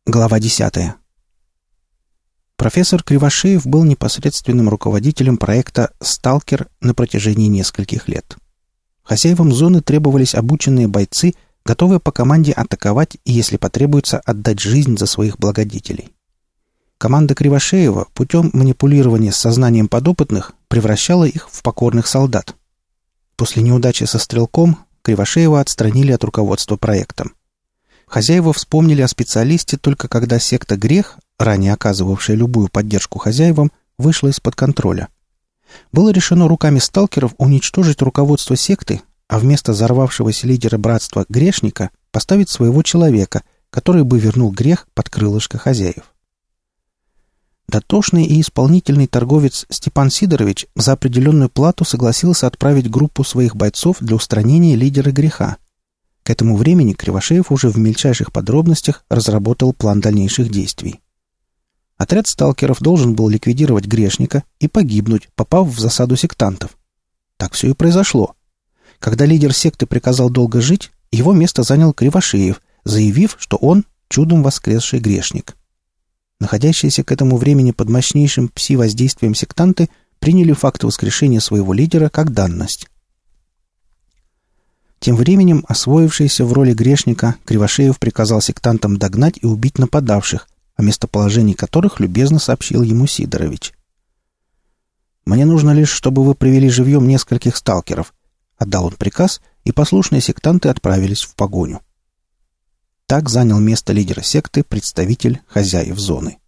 Глава 10. Профессор Кривошеев был непосредственным руководителем проекта «Сталкер» на протяжении нескольких лет. Хозяевам зоны требовались обученные бойцы, готовые по команде атаковать и, если потребуется, отдать жизнь за своих благодетелей. Команда Кривошеева путем манипулирования с сознанием подопытных превращала их в покорных солдат. После неудачи со стрелком Кривошеева отстранили от руководства проектом. Хозяева вспомнили о специалисте только когда секта «Грех», ранее оказывавшая любую поддержку хозяевам, вышла из-под контроля. Было решено руками сталкеров уничтожить руководство секты, а вместо взорвавшегося лидера братства грешника поставить своего человека, который бы вернул грех под крылышко хозяев. Дотошный и исполнительный торговец Степан Сидорович за определенную плату согласился отправить группу своих бойцов для устранения лидера греха. К этому времени Кривошеев уже в мельчайших подробностях разработал план дальнейших действий. Отряд сталкеров должен был ликвидировать грешника и погибнуть, попав в засаду сектантов. Так все и произошло. Когда лидер секты приказал долго жить, его место занял Кривошеев, заявив, что он чудом воскресший грешник. Находящиеся к этому времени под мощнейшим пси-воздействием сектанты приняли факт воскрешения своего лидера как данность. Тем временем, освоившийся в роли грешника, Кривошеев приказал сектантам догнать и убить нападавших, о местоположении которых любезно сообщил ему Сидорович. «Мне нужно лишь, чтобы вы привели живьем нескольких сталкеров», — отдал он приказ, и послушные сектанты отправились в погоню. Так занял место лидера секты представитель хозяев зоны.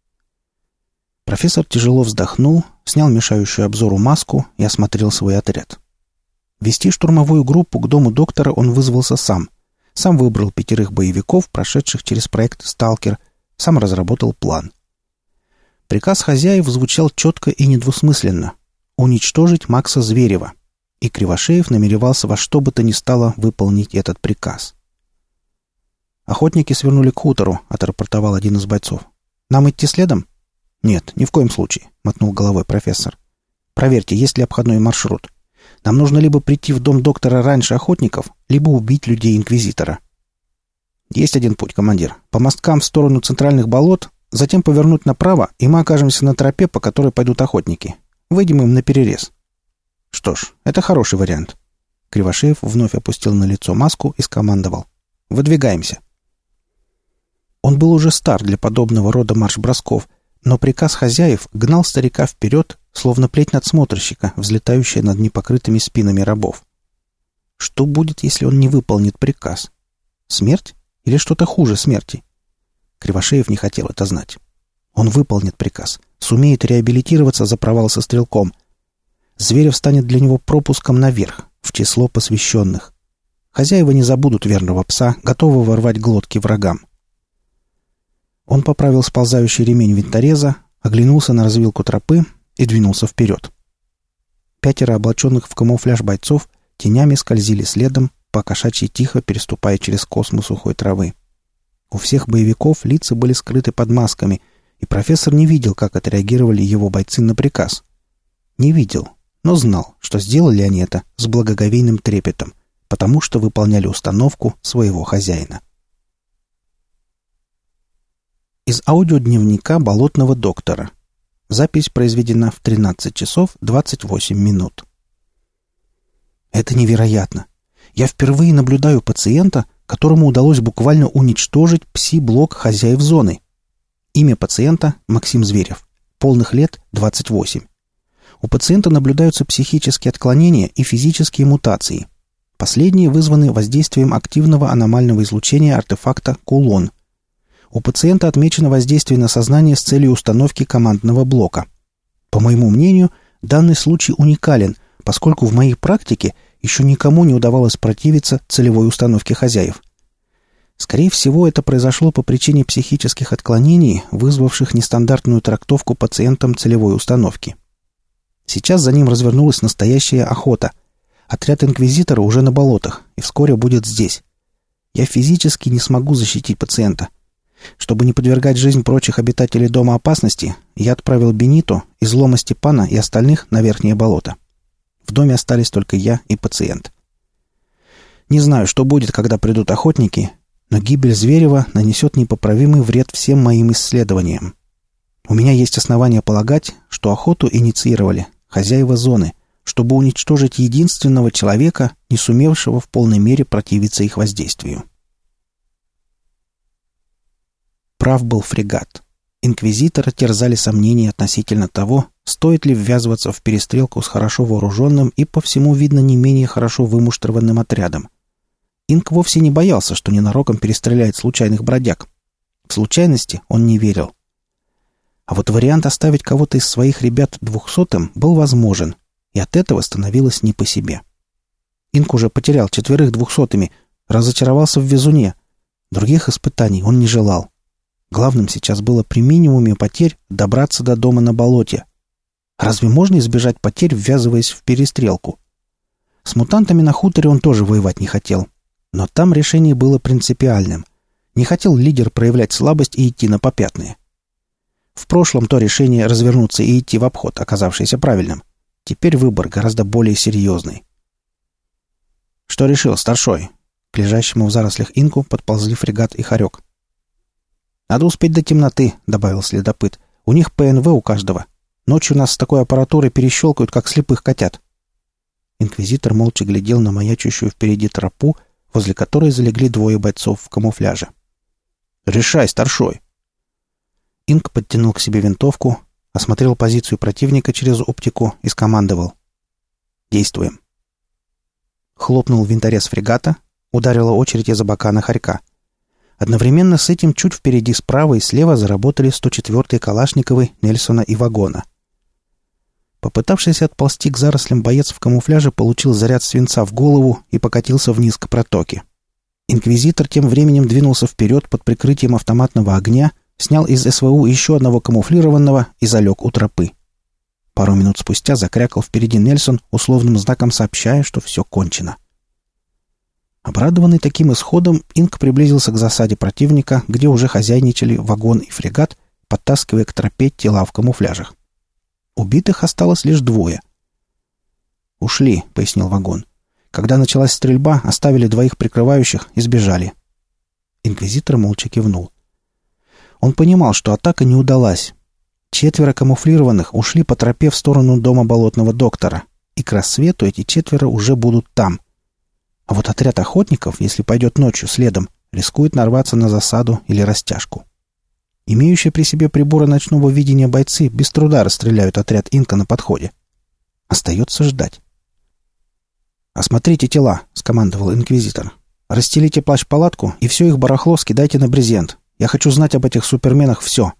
Профессор тяжело вздохнул, снял мешающую обзору маску и осмотрел свой отряд. Вести штурмовую группу к дому доктора он вызвался сам. Сам выбрал 5 боевиков, прошедших через проект «Сталкер», сам разработал план. Приказ хозяев звучал четко и недвусмысленно — уничтожить Макса Зверева, и Кривошеев намеревался во что бы то ни стало выполнить этот приказ. «Охотники свернули к хутору», — отрапортовал один из бойцов. «Нам идти следом?» «Нет, ни в коем случае», — мотнул головой профессор. «Проверьте, есть ли обходной маршрут. Нам нужно либо прийти в дом доктора раньше охотников, либо убить людей Инквизитора». «Есть один путь, командир. По мосткам в сторону центральных болот, затем повернуть направо, и мы окажемся на тропе, по которой пойдут охотники. Выйдем им наперерез». «Что ж, это хороший вариант». Кривошеев вновь опустил на лицо маску и скомандовал: «Выдвигаемся». Он был уже стар для подобного рода марш-бросков, но приказ хозяев гнал старика вперед, словно плеть надсмотрщика, взлетающая над непокрытыми спинами рабов. Что будет, если он не выполнит приказ? Смерть? Или что-то хуже смерти? Кривошеев не хотел это знать. Он выполнит приказ, сумеет реабилитироваться за провал со стрелком. Зверев станет для него пропуском наверх, в число посвященных. Хозяева не забудут верного пса, готового рвать глотки врагам. Он поправил сползающий ремень винтореза, оглянулся на развилку тропы и двинулся вперед. 5 облаченных в камуфляж бойцов тенями скользили следом, по-кошачьи тихо переступая через косму сухой травы. У всех боевиков лица были скрыты под масками, и профессор не видел, как отреагировали его бойцы на приказ. Не видел, но знал, что сделали они это с благоговейным трепетом, потому что выполняли установку своего хозяина. Из аудиодневника болотного доктора. Запись произведена в 13 часов 28 минут. Это невероятно. Я впервые наблюдаю пациента, которому удалось буквально уничтожить пси-блок хозяев зоны. Имя пациента – Максим Зверев. Полных лет – 28. У пациента наблюдаются психические отклонения и физические мутации. Последние вызваны воздействием активного аномального излучения артефакта «Кулон». У пациента отмечено воздействие на сознание с целью установки командного блока. По моему мнению, данный случай уникален, поскольку в моей практике еще никому не удавалось противиться целевой установке хозяев. Скорее всего, это произошло по причине психических отклонений, вызвавших нестандартную трактовку пациентам целевой установки. Сейчас за ним развернулась настоящая охота. Отряд инквизитора уже на болотах и вскоре будет здесь. Я физически не смогу защитить пациента. Чтобы не подвергать жизнь прочих обитателей дома опасности, я отправил Бенито, Излома Степана и остальных на верхнее болото. В доме остались только я и пациент. Не знаю, что будет, когда придут охотники, Но гибель Зверева нанесет непоправимый вред всем моим исследованиям. У меня есть основания полагать, что охоту инициировали хозяева зоны, чтобы уничтожить единственного человека, не сумевшего в полной мере противиться их воздействию. Прав был фрегат. Инквизитора терзали сомнения относительно того, стоит ли ввязываться в перестрелку с хорошо вооруженным и, по всему видно, не менее хорошо вымуштрованным отрядом. Инк вовсе не боялся, что ненароком перестреляет случайных бродяг. В случайности он не верил. А вот вариант оставить кого-то из своих ребят 200-м был возможен, и от этого становилось не по себе. Инк уже потерял 4 200-ми, разочаровался в везуне. Других испытаний он не желал. Главным сейчас было при минимуме потерь добраться до дома на болоте. Разве можно избежать потерь, ввязываясь в перестрелку? С мутантами на хуторе он тоже воевать не хотел. Но там решение было принципиальным. Не хотел лидер проявлять слабость и идти на попятные. В прошлом то решение развернуться и идти в обход, оказавшееся правильным. Теперь выбор гораздо более серьезный. «Что решил, старшой?» К лежащему в зарослях инку подползли фрегат и хорек. «Надо успеть до темноты», — добавил следопыт. «У них ПНВ у каждого. Ночью нас с такой аппаратурой перещелкают, как слепых котят». Инквизитор молча глядел на маячущую впереди тропу, возле которой залегли 2 бойцов в камуфляже. «Решай, старшой!» Инк подтянул к себе винтовку, осмотрел позицию противника через оптику и скомандовал. «Действуем!» Хлопнул винторез фрегата, ударила очередь из абакана хорька. Одновременно с этим чуть впереди справа и слева заработали 104-е Калашниковы Нельсона и Вагона. Попытавшийся отползти к зарослям боец в камуфляже получил заряд свинца в голову и покатился вниз к протоке. Инквизитор тем временем двинулся вперед под прикрытием автоматного огня, снял из СВУ еще одного камуфлированного и залег у тропы. Пару минут спустя закрякал впереди Нельсон, условным знаком сообщая, что все кончено. Обрадованный таким исходом, Инк приблизился к засаде противника, где уже хозяйничали Вагон и фрегат, подтаскивая к тропе тела в камуфляжах. Убитых осталось лишь 2. «Ушли», — пояснил Вагон. «Когда началась стрельба, оставили 2 прикрывающих и сбежали». Инквизитор молча кивнул. Он понимал, что атака не удалась. 4 камуфлированных ушли по тропе в сторону дома болотного доктора, и к рассвету эти 4 уже будут там. А вот отряд охотников, если пойдет ночью следом, рискует нарваться на засаду или растяжку. Имеющие при себе приборы ночного видения бойцы без труда расстреляют отряд инка на подходе. Остается ждать. «Осмотрите тела», — скомандовал инквизитор. «Расстелите плащ-палатку и все их барахло скидайте на брезент. Я хочу знать об этих суперменах все».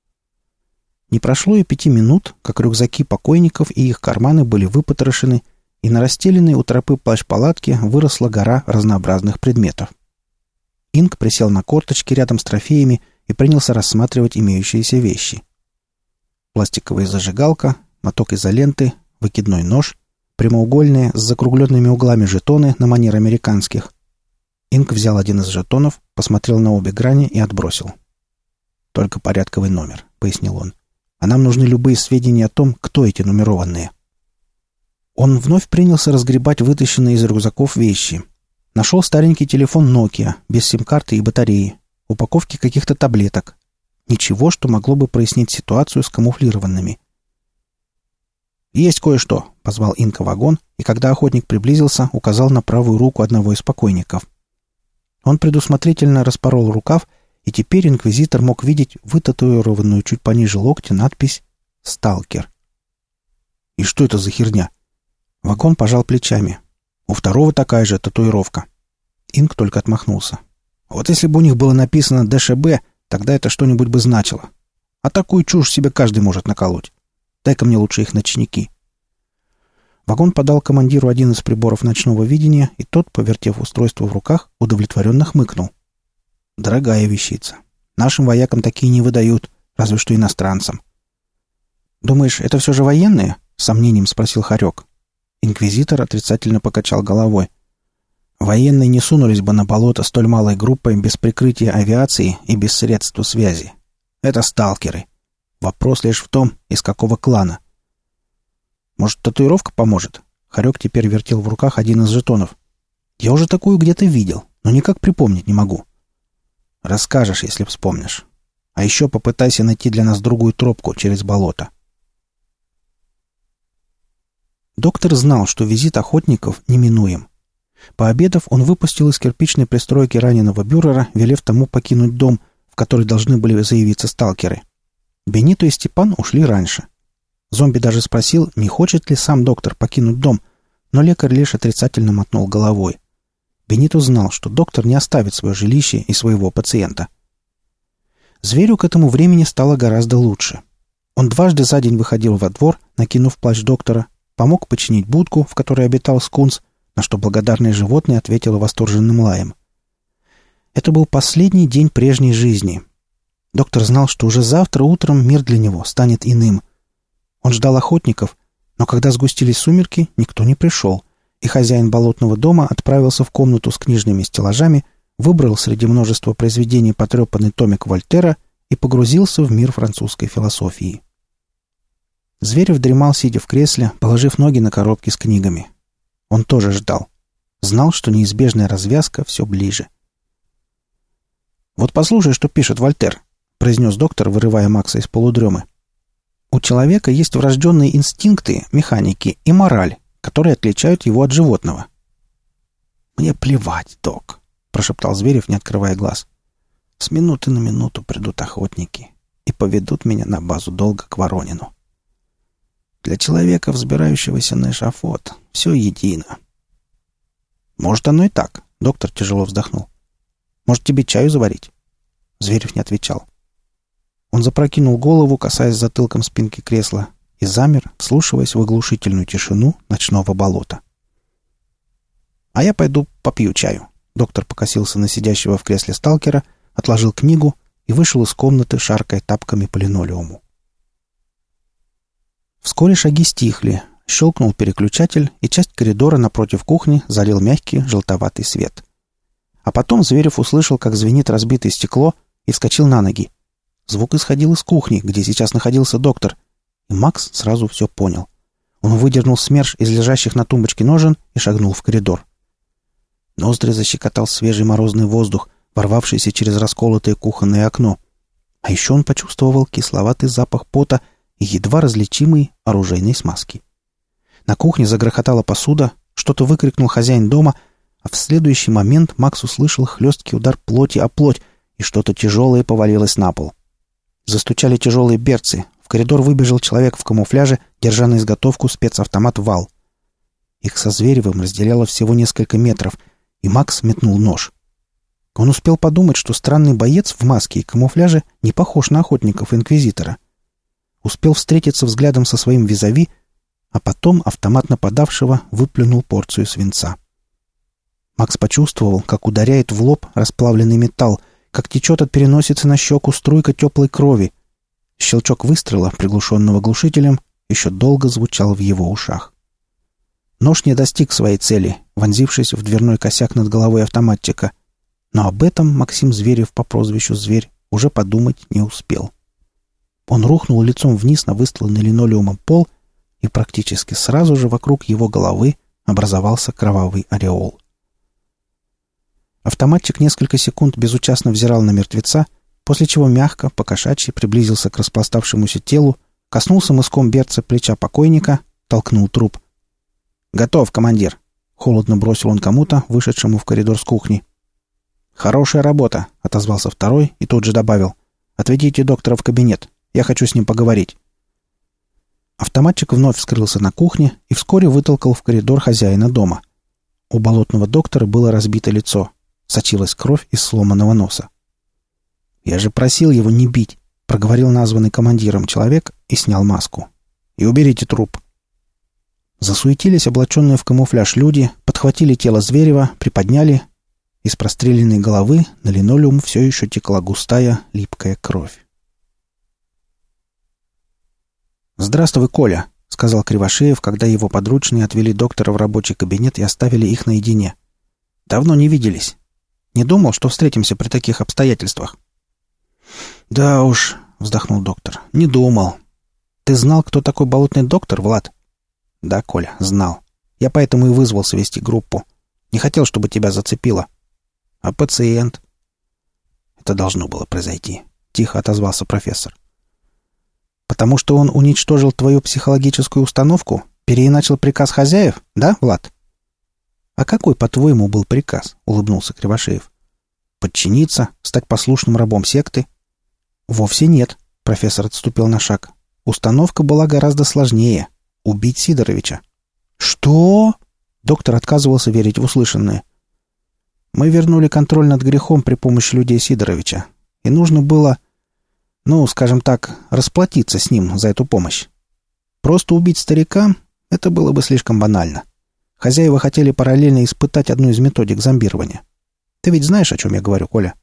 Не прошло и 5 минут, как рюкзаки покойников и их карманы были выпотрошены, и на расстеленной у тропы плащ-палатки выросла гора разнообразных предметов. Инк присел на корточки рядом с трофеями и принялся рассматривать имеющиеся вещи. Пластиковая зажигалка, моток изоленты, выкидной нож, прямоугольные с закругленными углами жетоны на манер американских. Инк взял один из жетонов, посмотрел на обе грани и отбросил. «Только порядковый номер», — пояснил он. «А нам нужны любые сведения о том, кто эти нумерованные». Он вновь принялся разгребать вытащенные из рюкзаков вещи. Нашел старенький телефон Nokia, без сим-карты и батареи, упаковки каких-то таблеток. Ничего, что могло бы прояснить ситуацию с камуфлированными. «Есть кое-что», — позвал Инка Вагон, и когда охотник приблизился, указал на правую руку одного из покойников. Он предусмотрительно распорол рукав, и теперь инквизитор мог видеть вытатуированную чуть пониже локтя надпись «Сталкер». «И что это за херня?» Вагон пожал плечами. У второго такая же татуировка. Инк только отмахнулся. Вот если бы у них было написано ДШБ, тогда это что-нибудь бы значило. А такую чушь себе каждый может наколоть. Дай-ка мне лучше их ночники. Вагон подал командиру один из приборов ночного видения, и тот, повертев устройство в руках, удовлетворенно хмыкнул. Дорогая вещица. Нашим воякам такие не выдают, разве что иностранцам. «Думаешь, это все же военные?» — с сомнением спросил Хорек. Инквизитор отрицательно покачал головой. Военные не сунулись бы на болото столь малой группой без прикрытия авиации и без средств связи. Это сталкеры. Вопрос лишь в том, из какого клана. Может, татуировка поможет? Хорек теперь вертел в руках один из жетонов. Я уже такую где-то видел, но никак припомнить не могу. Расскажешь, если вспомнишь. А еще попытайся найти для нас другую тропку через болото». Доктор знал, что визит охотников неминуем. Пообедав, он выпустил из кирпичной пристройки раненого Бюрера, велев тому покинуть дом, в который должны были заявиться сталкеры. Бенито и Степан ушли раньше. Зомби даже спросил, не хочет ли сам доктор покинуть дом, но лекарь лишь отрицательно мотнул головой. Бенито знал, что доктор не оставит свое жилище и своего пациента. Зверю к этому времени стало гораздо лучше. Он дважды за день выходил во двор, накинув плащ доктора, помог починить будку, в которой обитал скунс, на что благодарное животное ответило восторженным лаем. Это был последний день прежней жизни. Доктор знал, что уже завтра утром мир для него станет иным. Он ждал охотников, но когда сгустились сумерки, никто не пришел, и хозяин болотного дома отправился в комнату с книжными стеллажами, выбрал среди множества произведений потрепанный томик Вольтера и погрузился в мир французской философии. Зверев дремал, сидя в кресле, положив ноги на коробки с книгами. Он тоже ждал. Знал, что неизбежная развязка все ближе. «Вот послушай, что пишет Вольтер», — произнес доктор, вырывая Макса из полудремы. «У человека есть врожденные инстинкты, механики и мораль, которые отличают его от животного». «Мне плевать, док», — прошептал Зверев, не открывая глаз. «С минуты на минуту придут охотники и поведут меня на базу долга к Воронину. Для человека, взбирающегося на эшафот, все едино». «Может, оно и так», — доктор тяжело вздохнул. «Может, тебе чаю заварить?» Зверев не отвечал. Он запрокинул голову, касаясь затылком спинки кресла, и замер, вслушиваясь в оглушительную тишину ночного болота. «А я пойду попью чаю». Доктор покосился на сидящего в кресле сталкера, отложил книгу и вышел из комнаты, шаркая тапками по линолеуму. Вскоре шаги стихли, щелкнул переключатель, и часть коридора напротив кухни залил мягкий желтоватый свет. А потом Зверев услышал, как звенит разбитое стекло, и вскочил на ноги. Звук исходил из кухни, где сейчас находился доктор, и Макс сразу все понял. Он выдернул СМЕРШ из лежащих на тумбочке ножен и шагнул в коридор. Ноздри защекотал свежий морозный воздух, ворвавшийся через расколотое кухонное окно. А еще он почувствовал кисловатый запах пота и едва различимой оружейной смазки. На кухне загрохотала посуда, что-то выкрикнул хозяин дома, а в следующий момент Макс услышал хлесткий удар плоти о плоть, и что-то тяжелое повалилось на пол. Застучали тяжелые берцы. В коридор выбежал человек в камуфляже, держа на изготовку спецавтомат «Вал». Их со Зверевым разделяло всего несколько метров, и Макс метнул нож. Он успел подумать, что странный боец в маске и камуфляже не похож на охотников-инквизитора. Успел встретиться взглядом со своим визави, а потом автомат нападавшего выплюнул порцию свинца. Макс почувствовал, как ударяет в лоб расплавленный металл, как течет от переносицы на щеку струйка теплой крови. Щелчок выстрела, приглушенного глушителем, еще долго звучал в его ушах. Нож не достиг своей цели, вонзившись в дверной косяк над головой автоматчика, но об этом Максим Зверев по прозвищу «Зверь» уже подумать не успел. Он рухнул лицом вниз на выстланный линолеумом пол, и практически сразу же вокруг его головы образовался кровавый ореол. Автоматчик несколько секунд безучастно взирал на мертвеца, после чего мягко, по-кошачьи приблизился к распластавшемуся телу, коснулся мыском берца плеча покойника, толкнул труп. «Готов, командир!» — холодно бросил он кому-то, вышедшему в коридор с кухни. «Хорошая работа!» — отозвался второй и тут же добавил. «Отведите доктора в кабинет. Я хочу с ним поговорить». Автоматчик вновь скрылся на кухне и вскоре вытолкал в коридор хозяина дома. У болотного доктора было разбито лицо. Сочилась кровь из сломанного носа. «Я же просил его не бить», — проговорил названный командиром человек и снял маску. «И уберите труп». Засуетились облаченные в камуфляж люди, подхватили тело Зверева, приподняли. Из простреленной головы на линолеум все еще текла густая, липкая кровь. «Здравствуй, Коля», — сказал Кривошеев, когда его подручные отвели доктора в рабочий кабинет и оставили их наедине. «Давно не виделись. Не думал, что встретимся при таких обстоятельствах». «Да уж», — вздохнул доктор, — «не думал. Ты знал, кто такой болотный доктор, Влад?» «Да, Коля, знал. Я поэтому и вызвался вести группу. Не хотел, чтобы тебя зацепило». «А пациент?» Это должно было произойти, — тихо отозвался профессор. Потому что он уничтожил твою психологическую установку? Переиначил приказ хозяев? Да, Влад? А какой, по-твоему, был приказ? — улыбнулся Кривошеев. Подчиниться? Стать послушным рабом секты? Вовсе нет, — профессор отступил на шаг. Установка была гораздо сложнее. Убить Сидоровича. Что? Доктор отказывался верить в услышанное. Мы вернули контроль над грехом при помощи людей Сидоровича. И нужно было, скажем так, расплатиться с ним за эту помощь. Просто убить старика — это было бы слишком банально. Хозяева хотели параллельно испытать одну из методик зомбирования. Ты ведь знаешь, о чем я говорю, Коля?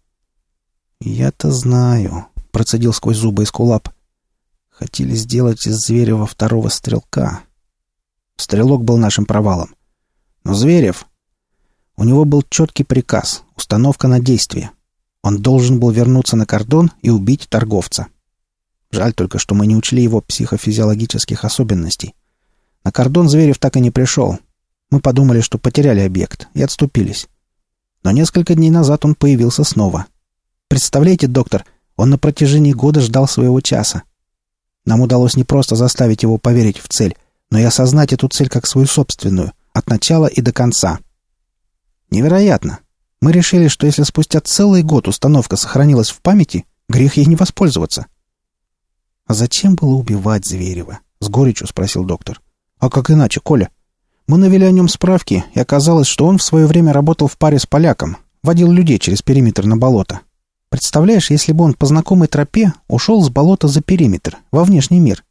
Я-то знаю, — процедил сквозь зубы Эскулап. Хотели сделать из Зверева второго стрелка. Стрелок был нашим провалом. Но Зверев... У него был четкий приказ, установка на действие. Он должен был вернуться на кордон и убить торговца. Жаль только, что мы не учли его психофизиологических особенностей. На кордон Зверев так и не пришел. Мы подумали, что потеряли объект, и отступились. Но несколько дней назад он появился снова. Представляете, доктор, он на протяжении года ждал своего часа. Нам удалось не просто заставить его поверить в цель, но и осознать эту цель как свою собственную, от начала и до конца. Невероятно! Мы решили, что если спустя целый год установка сохранилась в памяти, грех ей не воспользоваться. «А зачем было убивать Зверева?» — с горечью спросил доктор. «А как иначе, Коля? Мы навели о нем справки, и оказалось, что он в свое время работал в паре с поляком, водил людей через периметр на болото. Представляешь, если бы он по знакомой тропе ушел с болота за периметр, во внешний мир?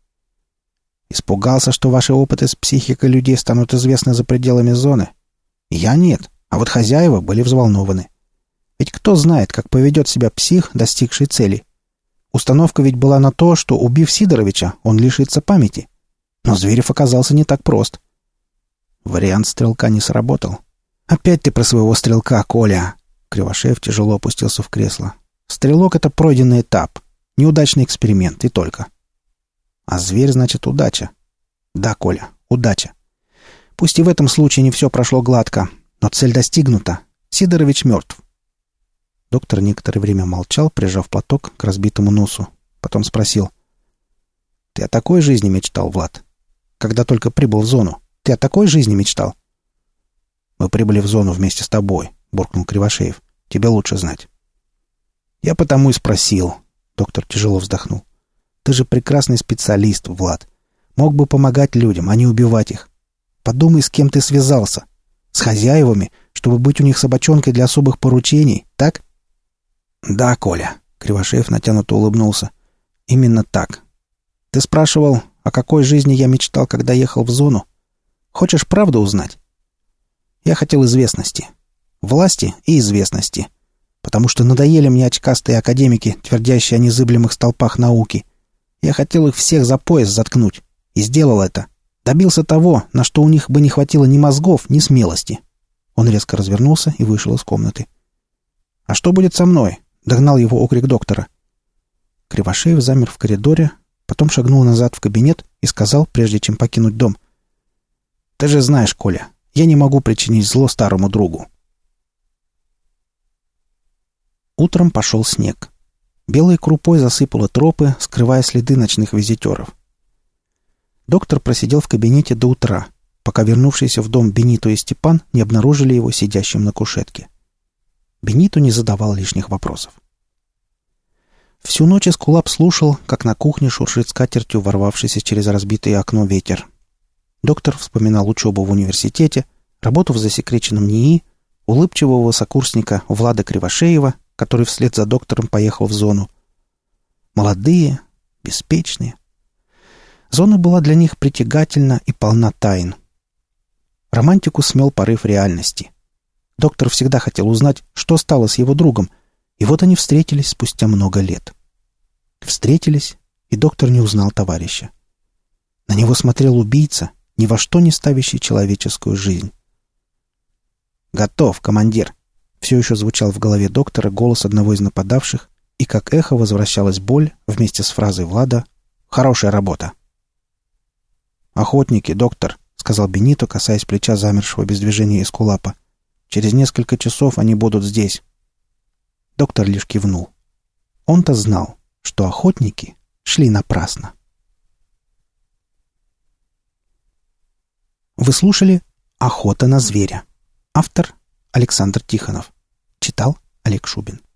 Испугался, что ваши опыты с психикой людей станут известны за пределами зоны? Я нет, а вот хозяева были взволнованы. Ведь кто знает, как поведет себя псих, достигший цели? Установка ведь была на то, что, убив Сидоровича, он лишится памяти. Но Зверев оказался не так прост. Вариант стрелка не сработал. «Опять ты про своего стрелка, Коля!» Кривошеев тяжело опустился в кресло. «Стрелок — это пройденный этап. Неудачный эксперимент, и только. А зверь, значит, удача. Да, Коля, удача. Пусть и в этом случае не все прошло гладко, но цель достигнута. Сидорович мертв». Доктор некоторое время молчал, прижав платок к разбитому носу. Потом спросил. «Ты о такой жизни мечтал, Влад? Когда только прибыл в зону, ты о такой жизни мечтал?» «Мы прибыли в зону вместе с тобой», — буркнул Кривошеев. «Тебе лучше знать». «Я потому и спросил». Доктор тяжело вздохнул. «Ты же прекрасный специалист, Влад. Мог бы помогать людям, а не убивать их. Подумай, с кем ты связался. С хозяевами, чтобы быть у них собачонкой для особых поручений, так?» «Да, Коля», — Кривошеев натянуто улыбнулся. «Именно так. Ты спрашивал, о какой жизни я мечтал, когда ехал в зону? Хочешь правду узнать? Я хотел известности. Власти и известности. Потому что надоели мне очкастые академики, твердящие о незыблемых столпах науки. Я хотел их всех за пояс заткнуть. И сделал это. Добился того, на что у них бы не хватило ни мозгов, ни смелости». Он резко развернулся и вышел из комнаты. «А что будет со мной?» — догнал его окрик доктора. Кривошеев замер в коридоре, потом шагнул назад в кабинет и сказал, прежде чем покинуть дом. «Ты же знаешь, Коля, я не могу причинить зло старому другу». Утром пошел снег. Белой крупой засыпало тропы, скрывая следы ночных визитеров. Доктор просидел в кабинете до утра, пока вернувшиеся в дом Бенито и Степан не обнаружили его сидящим на кушетке. Бенито не задавал лишних вопросов. Всю ночь Эскулап слушал, как на кухне шуршит скатертью ворвавшийся через разбитое окно ветер. Доктор вспоминал учебу в университете, работу в засекреченном НИИ, улыбчивого сокурсника Влада Кривошеева, который вслед за доктором поехал в зону. Молодые, беспечные. Зона была для них притягательна и полна тайн. Романтику смел порыв реальности. Доктор всегда хотел узнать, что стало с его другом, и вот они встретились спустя много лет. Встретились, и доктор не узнал товарища. На него смотрел убийца, ни во что не ставящий человеческую жизнь. «Готов, командир!» Все еще звучал в голове доктора голос одного из нападавших, и как эхо возвращалась боль вместе с фразой Влада «Хорошая работа!» «Охотники, доктор!» — сказал Бенито, касаясь плеча замершего без движения Эскулапа. «Через несколько часов они будут здесь». Доктор лишь кивнул. Он-то знал, что охотники шли напрасно. Вы слушали «Охота на зверя». Автор Александр Тихонов. Читал Олег Шубин.